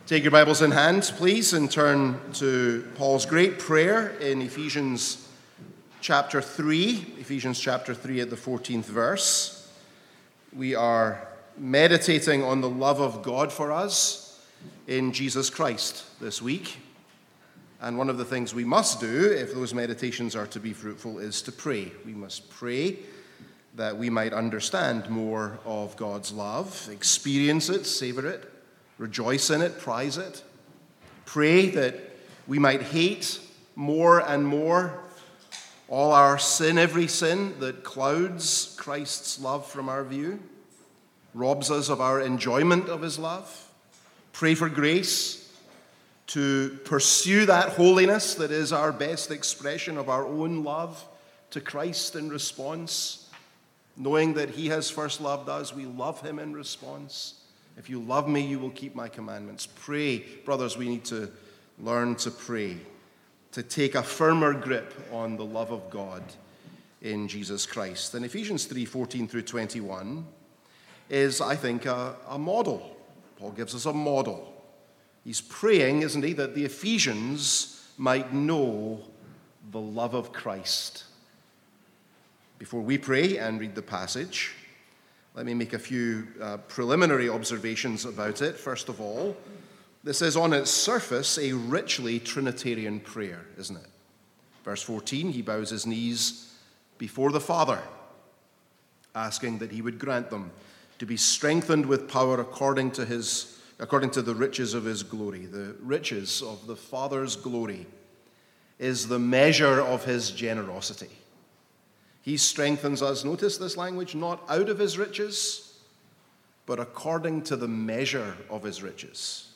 Take your Bibles in hand, please, and turn to Paul's great prayer in Ephesians chapter 3. Ephesians chapter 3 at the 14th verse. We are meditating on the love of God for us in Jesus Christ this week. And one of the things we must do, if those meditations are to be fruitful, is to pray. We must pray that we might understand more of God's love, experience it, savor it, rejoice in it, prize it. Pray that we might hate more and more all our sin, every sin that clouds Christ's love from our view, robs us of our enjoyment of his love. Pray for grace to pursue that holiness that is our best expression of our own love to Christ in response, knowing that he has first loved us, we love him in response. If you love me, you will keep my commandments. Pray, brothers, we need to learn to pray, to take a firmer grip on the love of God in Jesus Christ. And Ephesians 3:14 through 21 is, I think, a model. Paul gives us a model. He's praying, isn't he, that the Ephesians might know the love of Christ. Before we pray and read the passage, let me make a few preliminary observations about it. First of all, this is on its surface a richly Trinitarian prayer, isn't it? Verse 14, he bows his knees before the Father, asking that he would grant them to be strengthened with power according to the riches of his glory. The riches of the Father's glory is the measure of his generosity. He strengthens us, notice this language, not out of his riches, but according to the measure of his riches.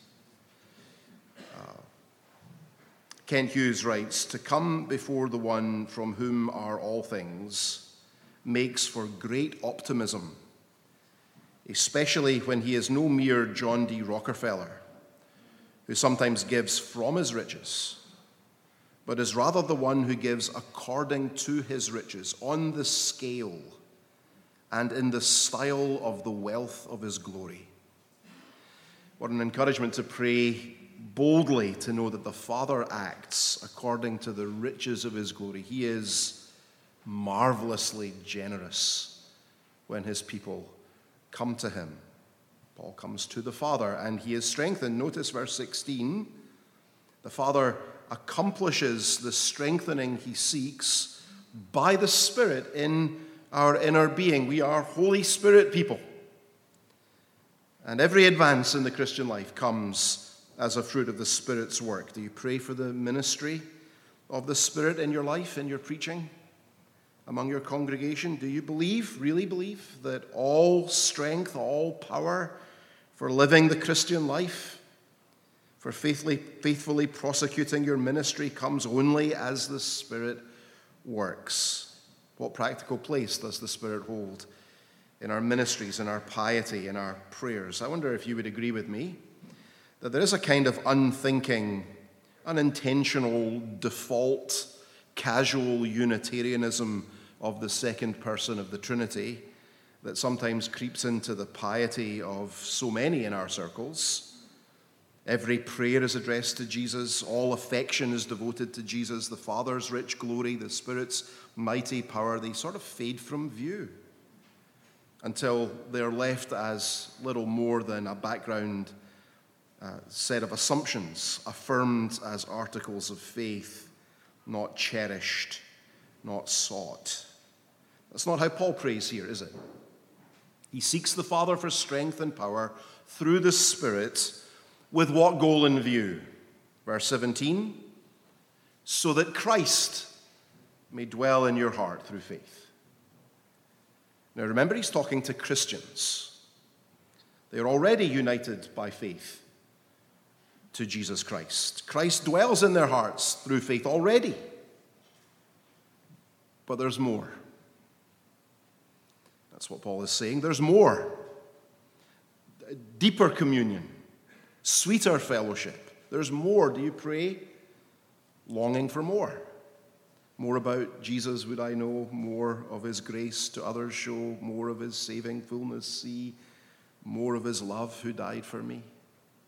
Kent Hughes writes, "To come before the one from whom are all things makes for great optimism, especially when he is no mere John D. Rockefeller, who sometimes gives from his riches, but is rather the one who gives according to his riches, on the scale and in the style of the wealth of his glory." What an encouragement to pray boldly, to know that the Father acts according to the riches of his glory. He is marvelously generous when his people come to him. Paul comes to the Father and he is strengthened. Notice verse 16. The Father accomplishes the strengthening he seeks by the Spirit in our inner being. We are Holy Spirit people. And every advance in the Christian life comes as a fruit of the Spirit's work. Do you pray for the ministry of the Spirit in your life, in your preaching, among your congregation? Do you really believe, that all strength, all power for living the Christian life, for faithfully prosecuting your ministry, comes only as the Spirit works? What practical place does the Spirit hold in our ministries, in our piety, in our prayers? I wonder if you would agree with me that there is a kind of unthinking, unintentional, default, casual Unitarianism of the second person of the Trinity that sometimes creeps into the piety of so many in our circles. Every prayer is addressed to Jesus. All affection is devoted to Jesus. The Father's rich glory, the Spirit's mighty power, they sort of fade from view until they're left as little more than a background set of assumptions, affirmed as articles of faith, not cherished, not sought. That's not how Paul prays here, is it? He seeks the Father for strength and power through the Spirit. With what goal in view? Verse 17, so that Christ may dwell in your heart through faith. Now remember, he's talking to Christians. They are already united by faith to Jesus Christ. Christ dwells in their hearts through faith already. But there's more. That's what Paul is saying. There's more. Deeper communion. Sweeter fellowship. There's more. Do you pray? Longing for more. More about Jesus would I know, more of his grace to others show, more of his saving fullness see, more of his love who died for me.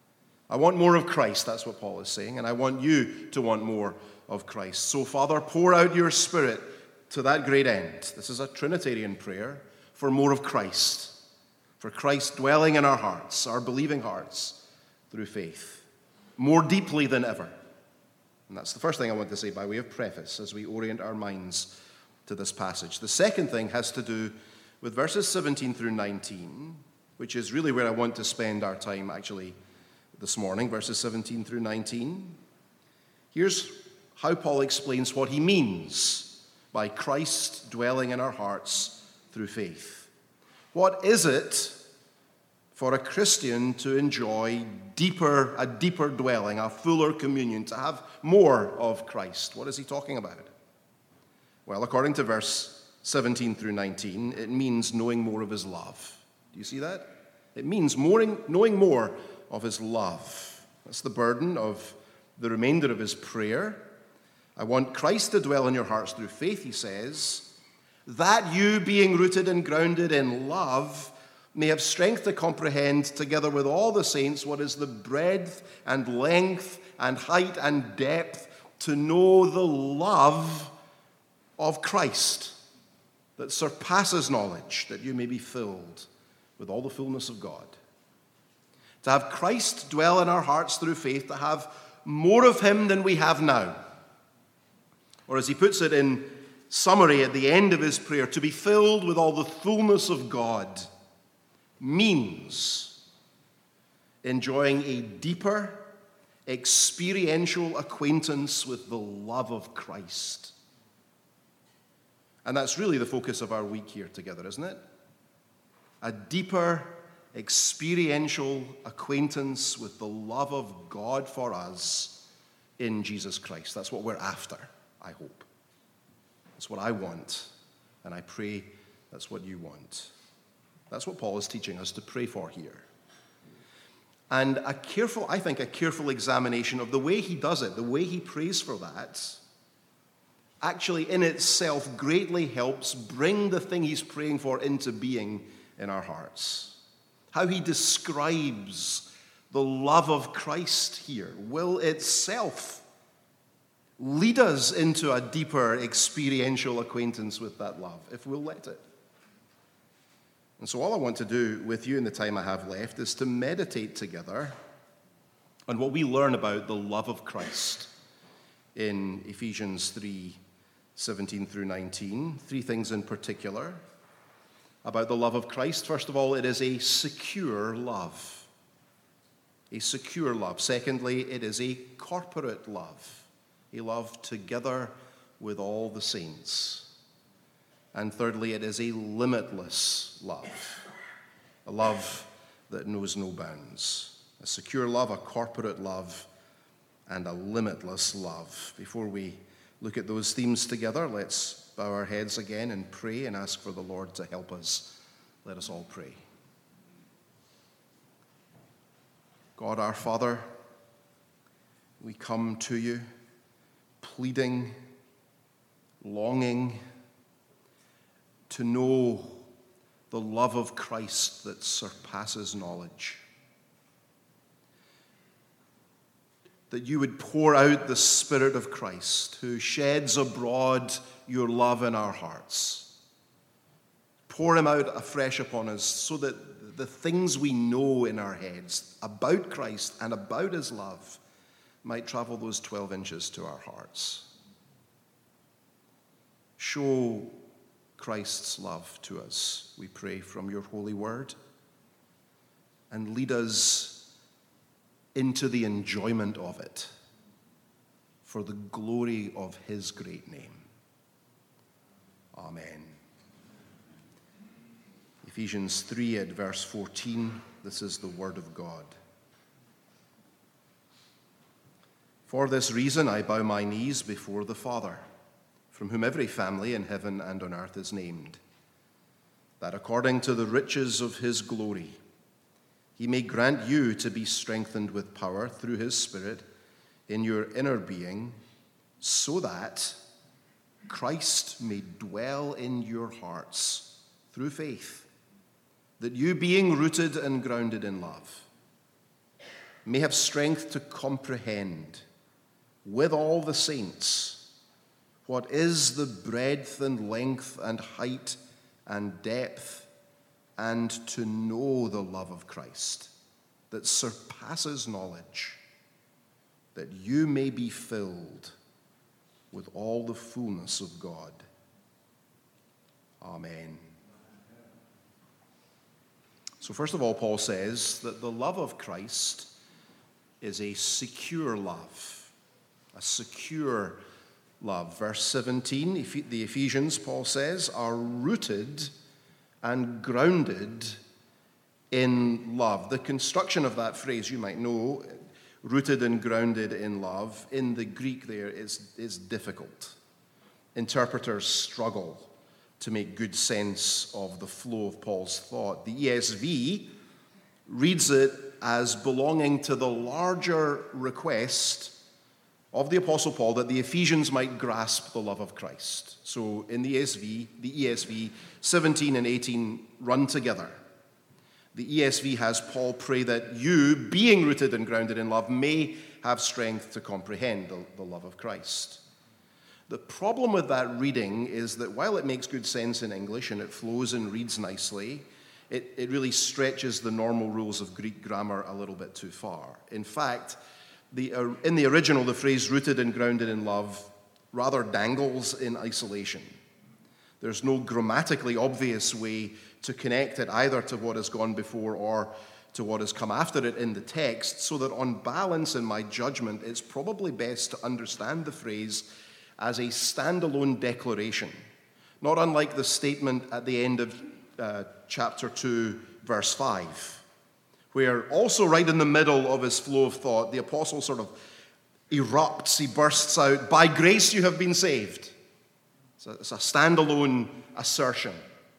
I want more of Christ, that's what Paul is saying, and I want you to want more of Christ. So, Father, pour out your Spirit to that great end. This is a Trinitarian prayer for more of Christ, for Christ dwelling in our hearts, our believing hearts, through faith, more deeply than ever. And that's the first thing I want to say by way of preface as we orient our minds to this passage. The second thing has to do with verses 17 through 19, which is really where I want to spend our time actually this morning, verses 17 through 19. Here's how Paul explains what he means by Christ dwelling in our hearts through faith. What is it for a Christian to enjoy a deeper dwelling, a fuller communion, to have more of Christ? What is he talking about? Well, according to verse 17 through 19, it means knowing more of his love. Do you see that? It means knowing more of his love. That's the burden of the remainder of his prayer. I want Christ to dwell in your hearts through faith, he says, that you, being rooted and grounded in love, may have strength to comprehend, together with all the saints, what is the breadth and length and height and depth, to know the love of Christ that surpasses knowledge, that you may be filled with all the fullness of God. To have Christ dwell in our hearts through faith, to have more of him than we have now. Or as he puts it in summary at the end of his prayer, to be filled with all the fullness of God means enjoying a deeper, experiential acquaintance with the love of Christ. And that's really the focus of our week here together, isn't it? A deeper, experiential acquaintance with the love of God for us in Jesus Christ. That's what we're after, I hope. That's what I want, and I pray that's what you want. That's what Paul is teaching us to pray for here. And a careful examination of the way he does it, the way he prays for that, actually in itself greatly helps bring the thing he's praying for into being in our hearts. How he describes the love of Christ here will itself lead us into a deeper experiential acquaintance with that love, if we'll let it. And so all I want to do with you in the time I have left is to meditate together on what we learn about the love of Christ in Ephesians 3:17 through 19. Three things in particular about the love of Christ. First of all, it is a secure love. A secure love. Secondly, it is a corporate love. A love together with all the saints. And thirdly, it is a limitless love. A love that knows no bounds. A secure love, a corporate love, and a limitless love. Before we look at those themes together, let's bow our heads again and pray and ask for the Lord to help us. Let us all pray. God our Father, we come to you pleading, longing to know the love of Christ that surpasses knowledge. That you would pour out the Spirit of Christ who sheds abroad your love in our hearts. Pour him out afresh upon us so that the things we know in our heads about Christ and about his love might travel those 12 inches to our hearts. Show Christ's love to us, we pray, from your holy word, and lead us into the enjoyment of it for the glory of his great name. Amen. Ephesians 3 at verse 14, this is the word of God. For this reason I bow my knees before the Father, from whom every family in heaven and on earth is named, that according to the riches of his glory, he may grant you to be strengthened with power through his Spirit in your inner being, so that Christ may dwell in your hearts through faith, that you, being rooted and grounded in love, may have strength to comprehend with all the saints what is the breadth and length and height and depth, and to know the love of Christ that surpasses knowledge, that you may be filled with all the fullness of God. Amen. So first of all, Paul says that the love of Christ is a secure love. A secure love. Verse 17, the Ephesians, Paul says, are rooted and grounded in love. The construction of that phrase, you might know, rooted and grounded in love, in the Greek there is difficult. Interpreters struggle to make good sense of the flow of Paul's thought. The ESV reads it as belonging to the larger request of the Apostle Paul that the Ephesians might grasp the love of Christ. So in the ESV, 17 and 18 run together. The ESV has Paul pray that you, being rooted and grounded in love, may have strength to comprehend the love of Christ. The problem with that reading is that while it makes good sense in English and it flows and reads nicely, it really stretches the normal rules of Greek grammar a little bit too far. In fact, in the original, the phrase rooted and grounded in love rather dangles in isolation. There's no grammatically obvious way to connect it either to what has gone before or to what has come after it in the text, so that on balance, in my judgment, it's probably best to understand the phrase as a standalone declaration, not unlike the statement at the end of chapter 2, verse 5. Where also right in the middle of his flow of thought, the apostle sort of erupts, he bursts out, by grace you have been saved. It's a standalone assertion.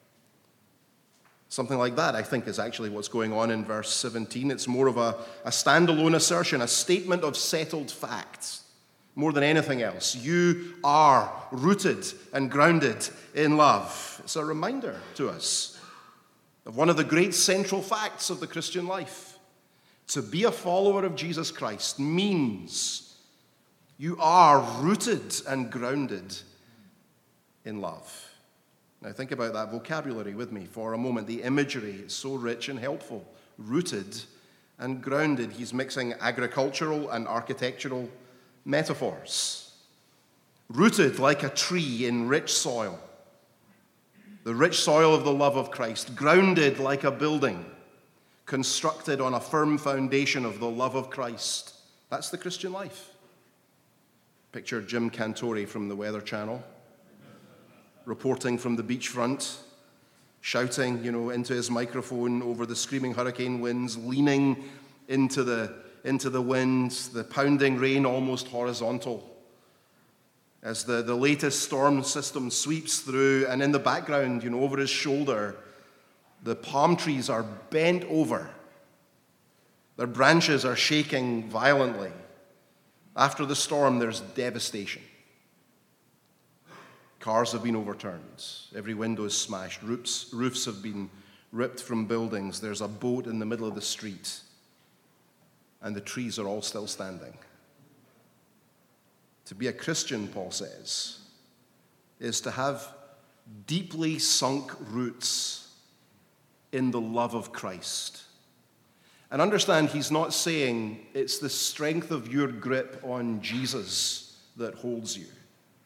Something like that, I think, is actually what's going on in verse 17. It's more of a standalone assertion, a statement of settled facts, more than anything else. You are rooted and grounded in love. It's a reminder to us of one of the great central facts of the Christian life. To be a follower of Jesus Christ means you are rooted and grounded in love. Now think about that vocabulary with me for a moment. The imagery is so rich and helpful. Rooted and grounded. He's mixing agricultural and architectural metaphors. Rooted like a tree in rich soil. The rich soil of the love of Christ, grounded like a building, constructed on a firm foundation of the love of Christ. That's the Christian life. Picture Jim Cantore from the Weather Channel, reporting from the beachfront, shouting, into his microphone over the screaming hurricane winds, leaning into the wind, the pounding rain almost horizontal. As the latest storm system sweeps through, and in the background, over his shoulder, the palm trees are bent over. Their branches are shaking violently. After the storm, there's devastation. Cars have been overturned. Every window is smashed. Roofs have been ripped from buildings. There's a boat in the middle of the street. And the trees are all still standing. To be a Christian, Paul says, is to have deeply sunk roots in the love of Christ. And understand, he's not saying it's the strength of your grip on Jesus that holds you.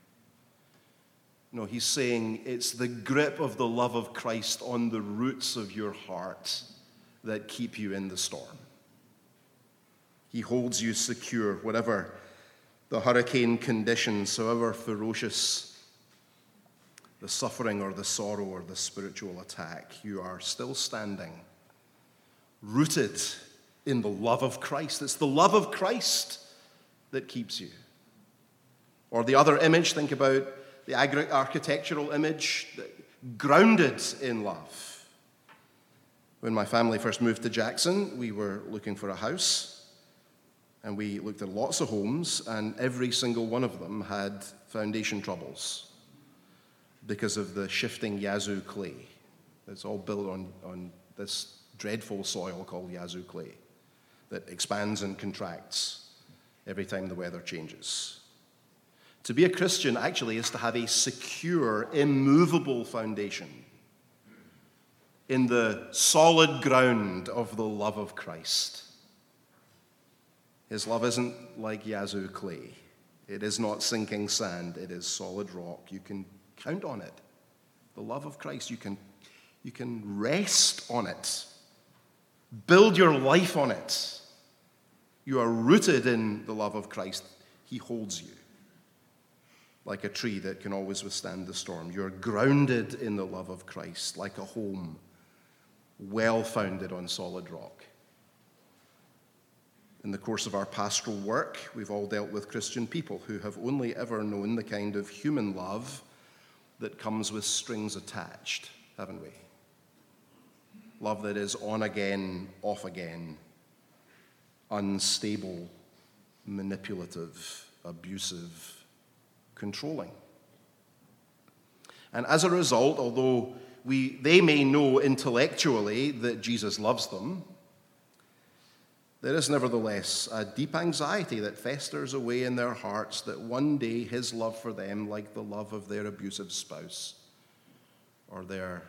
No, he's saying it's the grip of the love of Christ on the roots of your heart that keep you in the storm. He holds you secure, whatever the hurricane conditions, however ferocious the suffering or the sorrow or the spiritual attack, you are still standing, rooted in the love of Christ. It's the love of Christ that keeps you. Or the other image, think about the architectural image, grounded in love. When my family first moved to Jackson, we were looking for a house. And we looked at lots of homes, and every single one of them had foundation troubles because of the shifting Yazoo clay. It's all built on this dreadful soil called Yazoo clay. that expands and contracts every time the weather changes. To be a Christian actually is to have a secure, immovable foundation in the solid ground of the love of Christ. His love isn't like Yazoo clay. It is not sinking sand. It is solid rock. You can count on it. The love of Christ, you can rest on it. Build your life on it. You are rooted in the love of Christ. He holds you like a tree that can always withstand the storm. You're grounded in the love of Christ like a home well founded on solid rock. In the course of our pastoral work, we've all dealt with Christian people who have only ever known the kind of human love that comes with strings attached, haven't we? Love that is on again, off again, unstable, manipulative, abusive, controlling. And as a result, although they may know intellectually that Jesus loves them, there is nevertheless a deep anxiety that festers away in their hearts that one day his love for them, like the love of their abusive spouse or their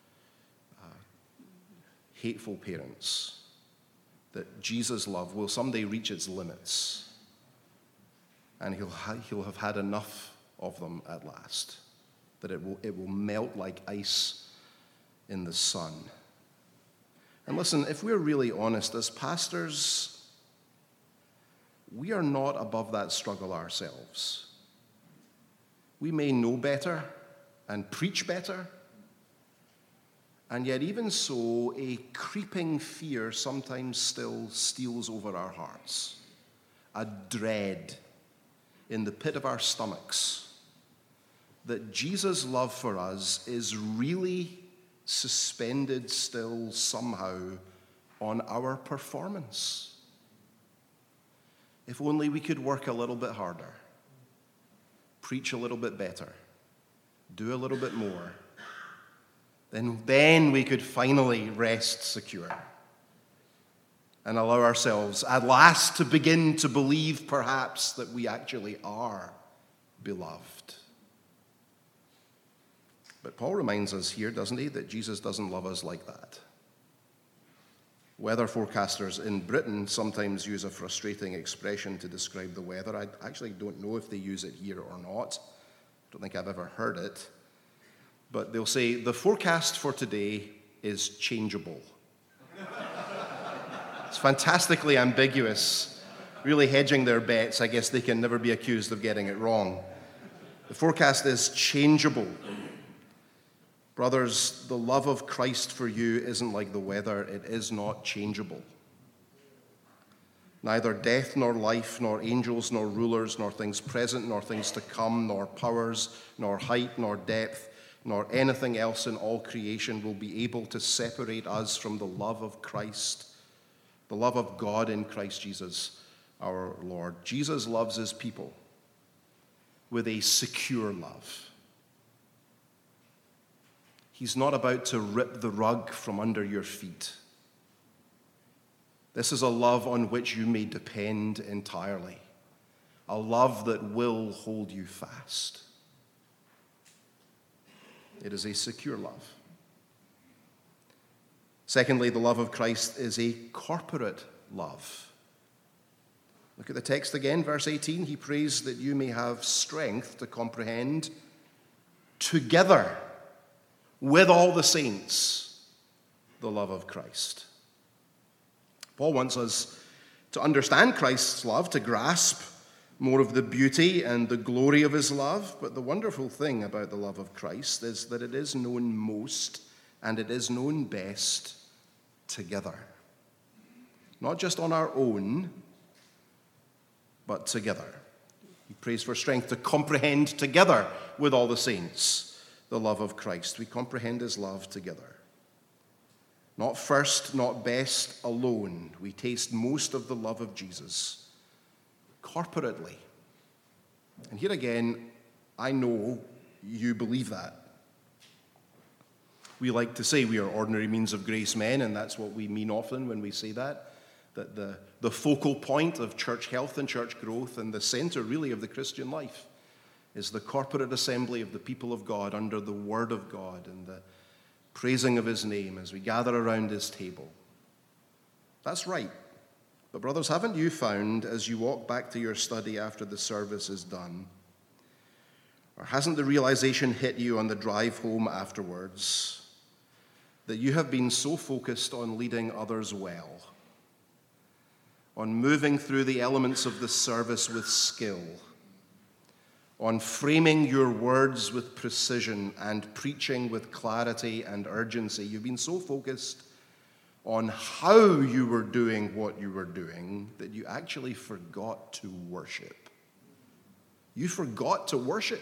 hateful parents, that Jesus' love will someday reach its limits and he'll have had enough of them at last, that it will melt like ice in the sun. And listen, if we're really honest, as pastors, we are not above that struggle ourselves. We may know better and preach better, and yet even so, a creeping fear sometimes still steals over our hearts, a dread in the pit of our stomachs that Jesus' love for us is really suspended still somehow on our performance. If only we could work a little bit harder, preach a little bit better, do a little bit more, then we could finally rest secure and allow ourselves at last to begin to believe perhaps that we actually are beloved. But Paul reminds us here, doesn't he, that Jesus doesn't love us like that. Weather forecasters in Britain sometimes use a frustrating expression to describe the weather. I actually don't know if they use it here or not. I don't think I've ever heard it. But they'll say, the forecast for today is changeable. It's fantastically ambiguous, really hedging their bets. I guess they can never be accused of getting it wrong. The forecast is changeable. Brothers, the love of Christ for you isn't like the weather. It is not changeable. Neither death nor life, nor angels nor rulers, nor things present nor things to come, nor powers, nor height nor depth, nor anything else in all creation will be able to separate us from the love of Christ, the love of God in Christ Jesus our Lord. Jesus loves his people with a secure love. He's not about to rip the rug from under your feet. This is a love on which you may depend entirely, a love that will hold you fast. It is a secure love. Secondly, the love of Christ is a corporate love. Look at the text again, verse 18. He prays that you may have strength to comprehend together with all the saints the love of Christ. Paul wants us to understand Christ's love, to grasp more of the beauty and the glory of his love. But the wonderful thing about the love of Christ is that it is known most and it is known best together. Not just on our own, but together. He prays for strength to comprehend together with all the saints the love of Christ. We comprehend his love together. Not first, not best, alone. We taste most of the love of Jesus corporately. And here again, I know you believe that. We like to say we are ordinary means of grace men, and that's what we mean often when we say that. that the focal point of church health and church growth and the center really of the Christian life is the corporate assembly of the people of God under the word of God and the praising of his name as we gather around his table. That's right. But brothers, haven't you found as you walk back to your study after the service is done, or hasn't the realization hit you on the drive home afterwards that you have been so focused on leading others well, on moving through the elements of the service with skill, on framing your words with precision and preaching with clarity and urgency? You've been so focused on how you were doing what you were doing that you actually forgot to worship. You forgot to worship.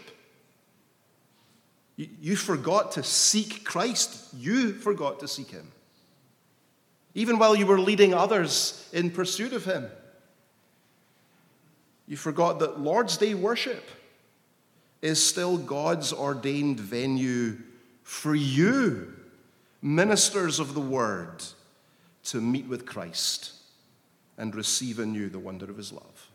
You forgot to seek Christ. You forgot to seek him. Even while you were leading others in pursuit of him. You forgot that Lord's Day worship is still God's ordained venue for you, ministers of the word, to meet with Christ and receive anew the wonder of his love.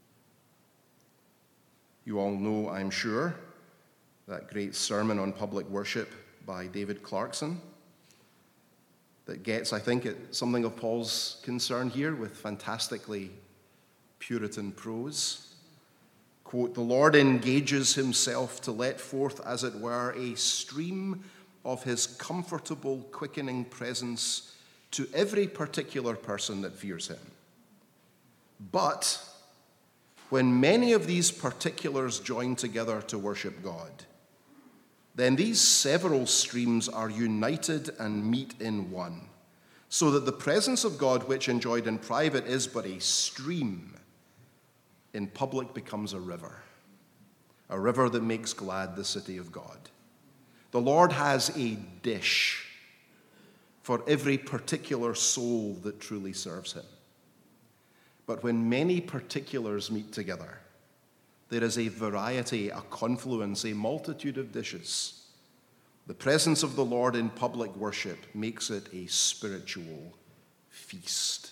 You all know, I'm sure, that great sermon on public worship by David Clarkson that gets, I think, at something of Paul's concern here with fantastically Puritan prose. Quote, "The Lord engages himself to let forth, as it were, a stream of his comfortable, quickening presence to every particular person that fears him. But when many of these particulars join together to worship God, then these several streams are united and meet in one, so that the presence of God, which enjoyed in private is but a stream, in public becomes a river that makes glad the city of God. The Lord has a dish for every particular soul that truly serves him. But when many particulars meet together, there is a variety, a confluence, a multitude of dishes. The presence of the Lord in public worship makes it a spiritual feast."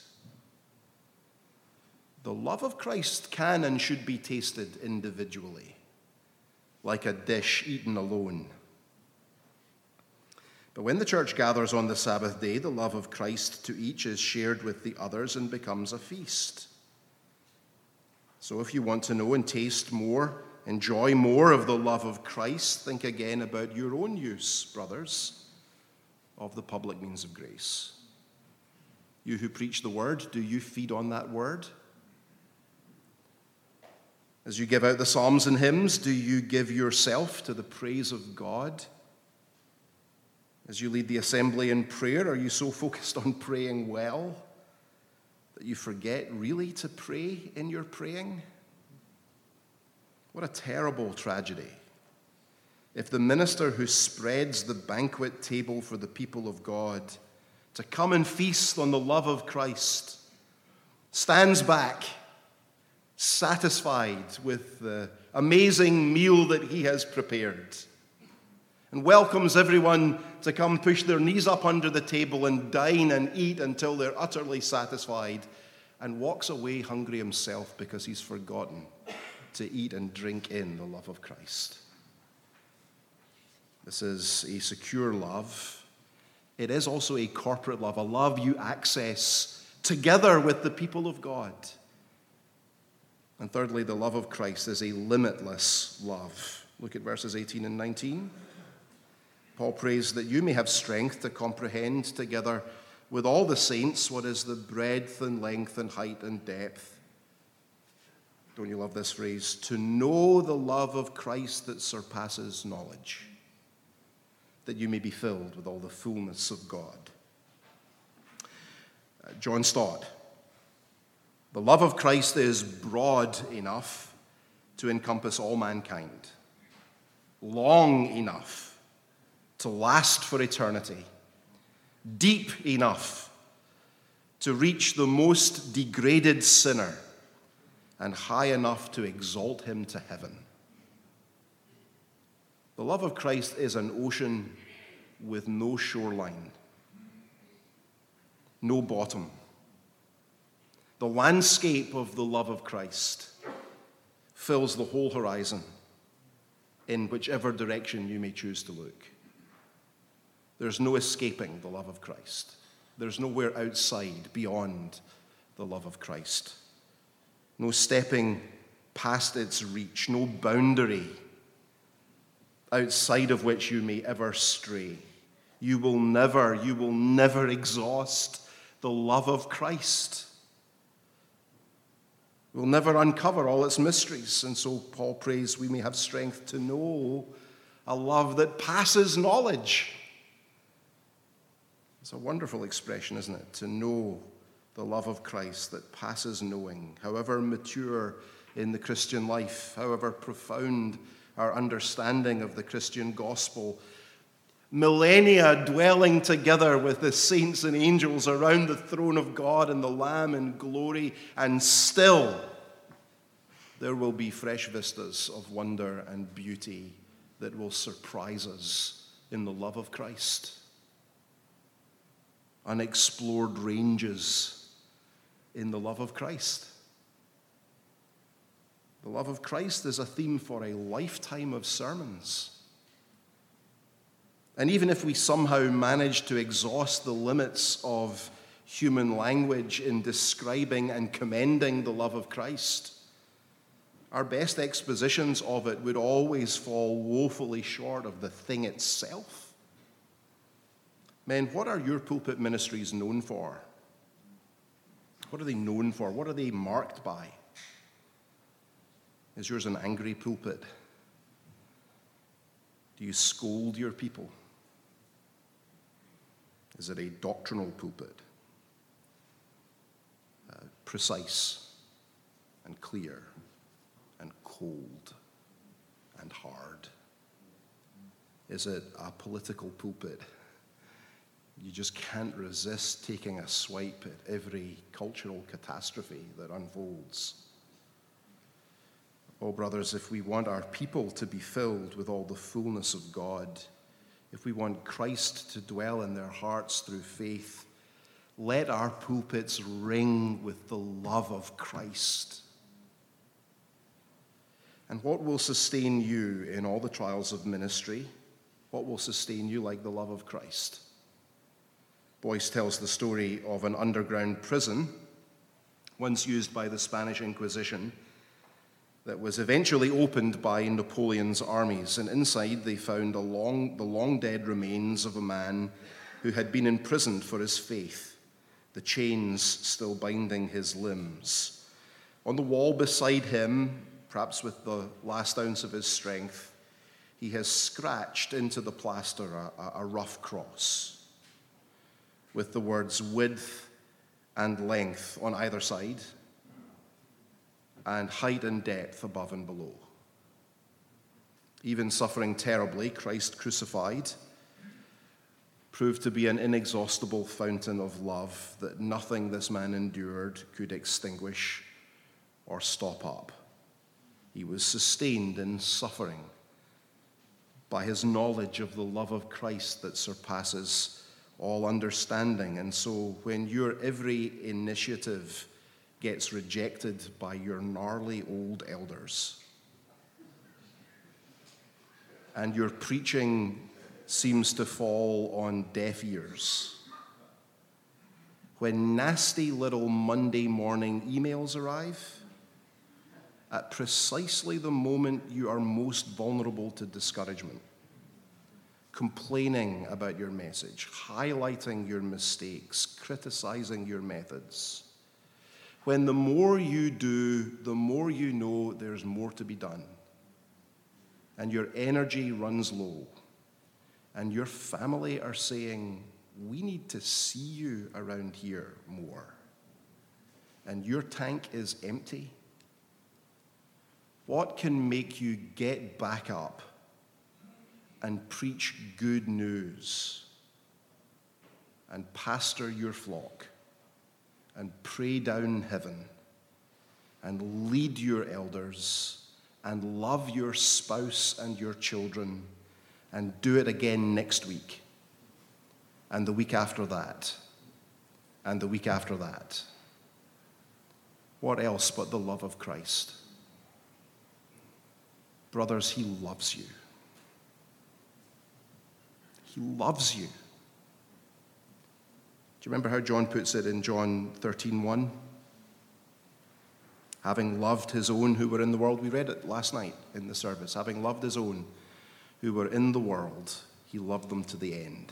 The love of Christ can and should be tasted individually, like a dish eaten alone. But when the church gathers on the Sabbath day, the love of Christ to each is shared with the others and becomes a feast. So if you want to know and taste more, enjoy more of the love of Christ, think again about your own use, brothers, of the public means of grace. You who preach the word, do you feed on that word? As you give out the psalms and hymns, do you give yourself to the praise of God? As you lead the assembly in prayer, are you so focused on praying well that you forget really to pray in your praying? What a terrible tragedy if the minister who spreads the banquet table for the people of God to come and feast on the love of Christ stands back, satisfied with the amazing meal that he has prepared, and welcomes everyone to come push their knees up under the table and dine and eat until they're utterly satisfied, and walks away hungry himself because he's forgotten to eat and drink in the love of Christ. This is a secure love. It is also a corporate love, a love you access together with the people of God. And thirdly, the love of Christ is a limitless love. Look at verses 18 and 19. Paul prays that you may have strength to comprehend together with all the saints what is the breadth and length and height and depth. Don't you love this phrase? To know the love of Christ that surpasses knowledge, that you may be filled with all the fullness of God. John Stott. The love of Christ is broad enough to encompass all mankind, long enough to last for eternity, deep enough to reach the most degraded sinner, and high enough to exalt him to heaven. The love of Christ is an ocean with no shoreline, no bottom, The landscape of the love of Christ fills the whole horizon in whichever direction you may choose to look. There's no escaping the love of Christ. There's nowhere outside, beyond the love of Christ. No stepping past its reach, no boundary outside of which you may ever stray. You will never exhaust the love of Christ. We'll never uncover all its mysteries. And so Paul prays we may have strength to know a love that passes knowledge. It's a wonderful expression, isn't it? To know the love of Christ that passes knowing. However mature in the Christian life, however profound our understanding of the Christian gospel, millennia dwelling together with the saints and angels around the throne of God and the Lamb in glory, and still there will be fresh vistas of wonder and beauty that will surprise us in the love of Christ. Unexplored ranges in the love of Christ. The love of Christ is a theme for a lifetime of sermons. And even if we somehow manage to exhaust the limits of human language in describing and commending the love of Christ, our best expositions of it would always fall woefully short of the thing itself. Men, what are your pulpit ministries known for? What are they known for? What are they marked by? Is yours an angry pulpit? Do you scold your people? Is it a doctrinal pulpit? Precise and clear and cold and hard? Is it a political pulpit? You just can't resist taking a swipe at every cultural catastrophe that unfolds. Oh, brothers, if we want our people to be filled with all the fullness of God, if we want Christ to dwell in their hearts through faith, let our pulpits ring with the love of Christ. And what will sustain you in all the trials of ministry? What will sustain you like the love of Christ? Boyce tells the story of an underground prison, once used by the Spanish Inquisition, that was eventually opened by Napoleon's armies. And inside they found the long-dead remains of a man who had been imprisoned for his faith, the chains still binding his limbs. On the wall beside him, perhaps with the last ounce of his strength, he has scratched into the plaster a rough cross with the words width and length on either side, and height and depth above and below. Even suffering terribly, Christ crucified proved to be an inexhaustible fountain of love that nothing this man endured could extinguish or stop up. He was sustained in suffering by his knowledge of the love of Christ that surpasses all understanding. And so when your every initiative gets rejected by your gnarly old elders, and your preaching seems to fall on deaf ears, when nasty little Monday morning emails arrive, at precisely the moment you are most vulnerable to discouragement, complaining about your message, highlighting your mistakes, criticizing your methods, when the more you do, the more you know there's more to be done, and your energy runs low, and your family are saying, we need to see you around here more, and your tank is empty, what can make you get back up and preach good news and pastor your flock and pray down heaven and lead your elders and love your spouse and your children and do it again next week and the week after that and the week after that? What else but the love of Christ? Brothers, he loves you. He loves you. Do you remember how John puts it in John 13:1? Having loved his own who were in the world. We read it last night in the service. Having loved his own who were in the world, he loved them to the end.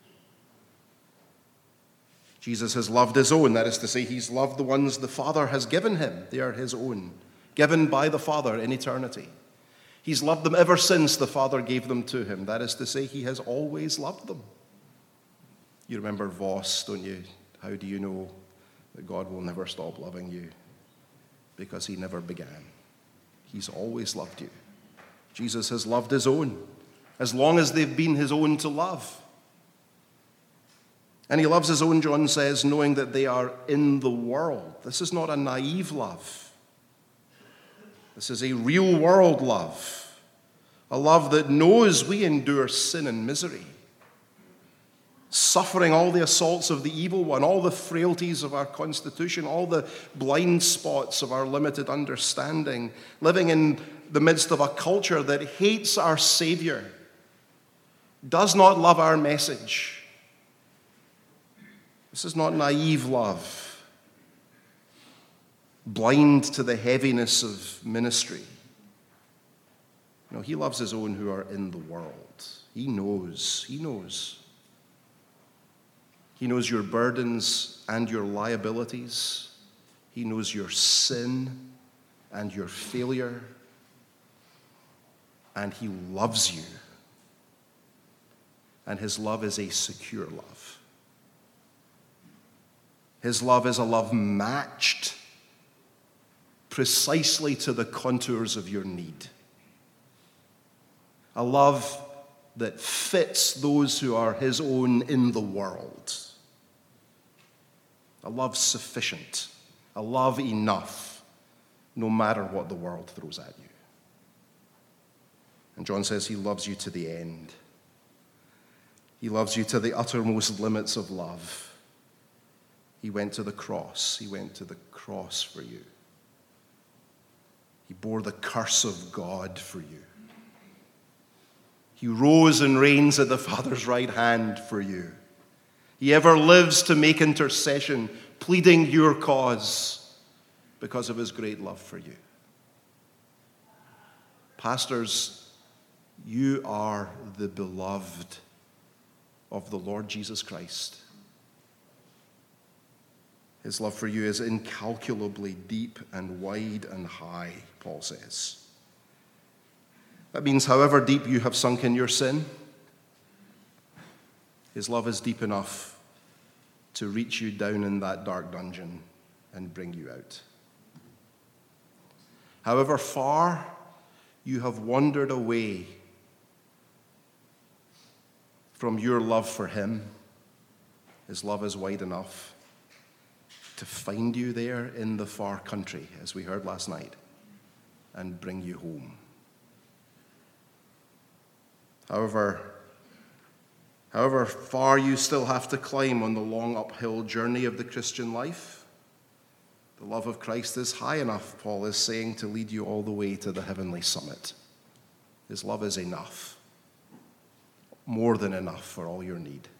Jesus has loved his own. That is to say, he's loved the ones the Father has given him. They are his own, given by the Father in eternity. He's loved them ever since the Father gave them to him. That is to say, he has always loved them. You remember Voss, don't you? How do you know that God will never stop loving you? Because he never began. He's always loved you. Jesus has loved his own, as long as they've been his own to love. And he loves his own, John says, knowing that they are in the world. This is not a naive love. This is a real world love. A love that knows we endure sin and misery, suffering all the assaults of the evil one, all the frailties of our constitution, all the blind spots of our limited understanding, living in the midst of a culture that hates our Savior, does not love our message. This is not naive love, blind to the heaviness of ministry. No, he loves his own who are in the world. He knows. He knows your burdens and your liabilities. He knows your sin and your failure. And he loves you. And his love is a secure love. His love is a love matched precisely to the contours of your need. A love that fits those who are his own in the world. A love sufficient. A love enough, no matter what the world throws at you. And John says he loves you to the end. He loves you to the uttermost limits of love. He went to the cross. He went to the cross for you. He bore the curse of God for you. He rose and reigns at the Father's right hand for you. He ever lives to make intercession, pleading your cause because of his great love for you. Pastors, you are the beloved of the Lord Jesus Christ. His love for you is incalculably deep and wide and high, Paul says. That means however deep you have sunk in your sin, his love is deep enough to reach you down in that dark dungeon and bring you out. However far you have wandered away from your love for him, his love is wide enough to find you there in the far country, as we heard last night, and bring you home. However far you still have to climb on the long uphill journey of the Christian life, the love of Christ is high enough, Paul is saying, to lead you all the way to the heavenly summit. His love is enough, more than enough for all your need.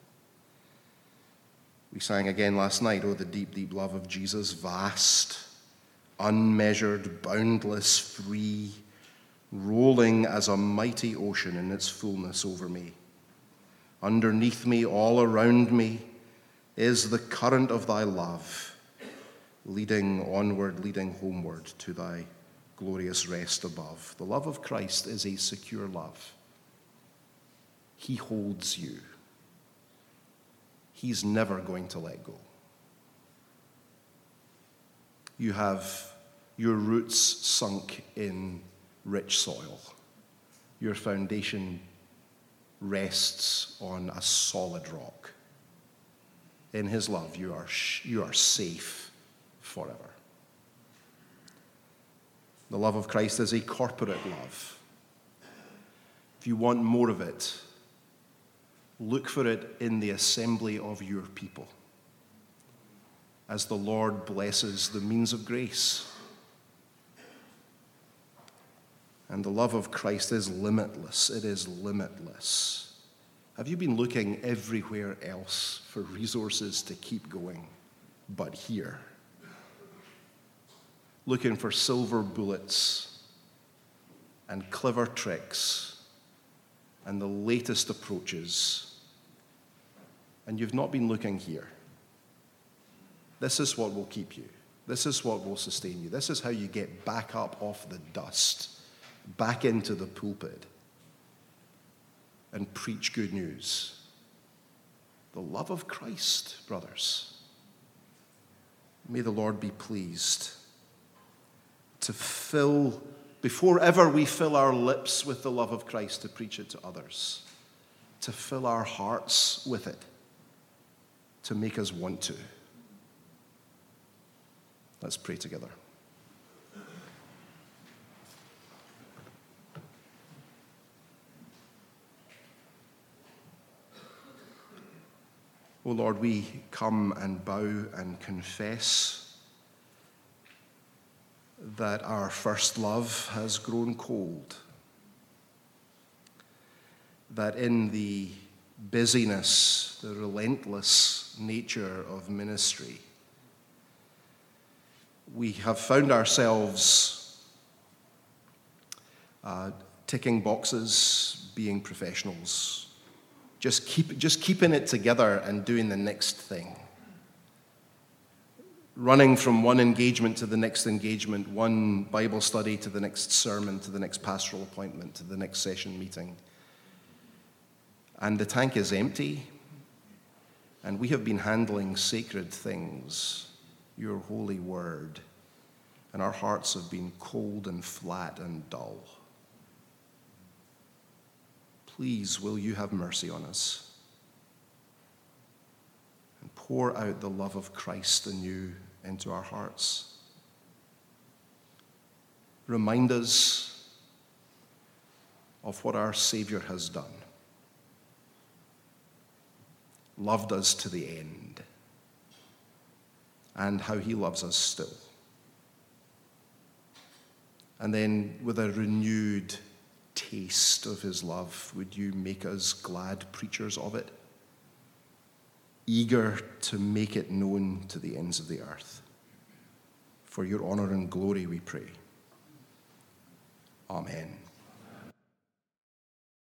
We sang again last night, oh, the deep, deep love of Jesus, vast, unmeasured, boundless, free, rolling as a mighty ocean in its fullness over me. Underneath me, all around me, is the current of thy love, leading onward, leading homeward to thy glorious rest above. The love of Christ is a secure love. He holds you. He's never going to let go. You have your roots sunk in rich soil. Your foundation rests on a solid rock. In his love, you are safe forever. The love of Christ is a corporate love. If you want more of it, look for it in the assembly of your people. as the Lord blesses the means of grace. And the love of Christ is limitless. It is limitless. Have you been looking everywhere else for resources to keep going but here? Looking for silver bullets and clever tricks and the latest approaches, and you've not been looking here. This is what will keep you. This is what will sustain you. This is how you get back up off the dust, back into the pulpit, and preach good news. The love of Christ, brothers. May the Lord be pleased to fill, before ever we fill our lips with the love of Christ to preach it to others, to fill our hearts with it, to make us want to. Let's pray together. O Lord, we come and bow and confess that our first love has grown cold, that in the busyness, the relentless nature of ministry, we have found ourselves ticking boxes, being professionals, just keeping it together and doing the next thing. Running from one engagement to the next engagement, one Bible study to the next sermon, to the next pastoral appointment, to the next session meeting. And the tank is empty, and we have been handling sacred things, your holy word, and our hearts have been cold and flat and dull. Please, will you have mercy on us and pour out the love of Christ anew into our hearts. Remind us of what our Savior has done. Loved us to the end, and how he loves us still. And then with a renewed taste of his love, would you make us glad preachers of it, eager to make it known to the ends of the earth. For your honor and glory we pray. Amen.